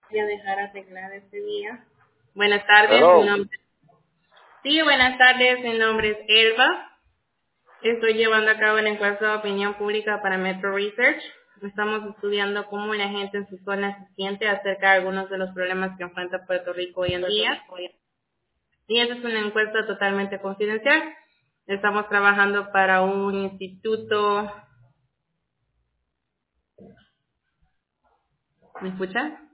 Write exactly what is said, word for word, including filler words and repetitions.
voy a dejar arreglar este día. Buenas tardes, mi Hello. nombre. Sí, buenas tardes, mi nombre es Elba. Estoy llevando a cabo la encuesta de opinión pública para Metro Research. Estamos estudiando cómo la gente en su zona se siente acerca de algunos de los problemas que enfrenta Puerto Rico hoy en día. Y esta es una encuesta totalmente confidencial. Estamos trabajando para un instituto. ¿Me escucha?